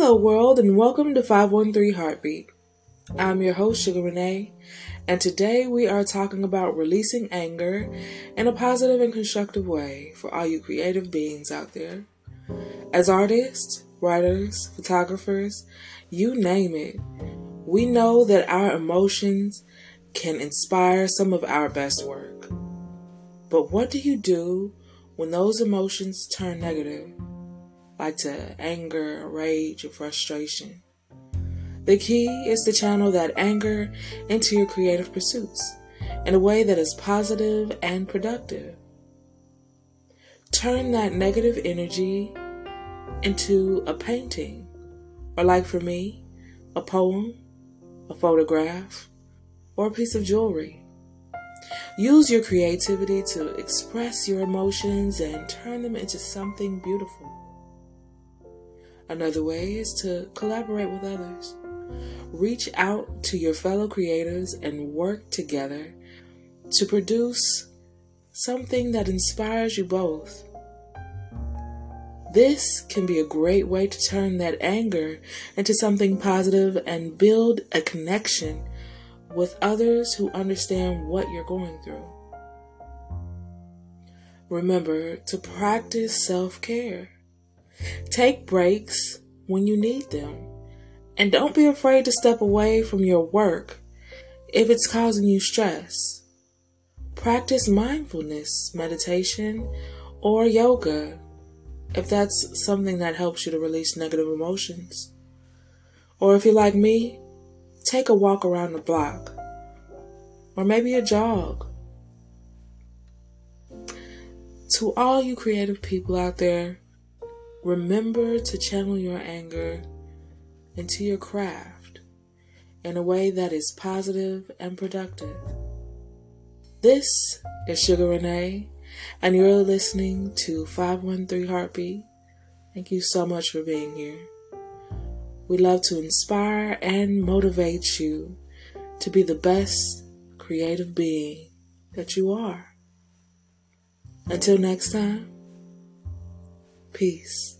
Hello world and welcome to 513 Heartbeat. I'm your host Sugar Renee, and today we are talking about releasing anger in a positive and constructive way for all you creative beings out there. As artists, writers, photographers, you name it, we know that our emotions can inspire some of our best work. But what do you do when those emotions turn negative? Like to anger, rage, or frustration. The key is to channel that anger into your creative pursuits in a way that is positive and productive. Turn that negative energy into a painting, or like for me, a poem, a photograph, or a piece of jewelry. Use your creativity to express your emotions and turn them into something beautiful. Another way is to collaborate with others. Reach out to your fellow creators and work together to produce something that inspires you both. This can be a great way to turn that anger into something positive and build a connection with others who understand what you're going through. Remember to practice self-care. Take breaks when you need them, and don't be afraid to step away from your work if it's causing you stress. Practice mindfulness, meditation, or yoga if that's something that helps you to release negative emotions. Or if you're like me, take a walk around the block, or maybe a jog. To all you creative people out there, remember to channel your anger into your craft in a way that is positive and productive. This is Sugar Renee, and you're listening to 513 Heartbeat. Thank you so much for being here. We love to inspire and motivate you to be the best creative being that you are. Until next time, peace.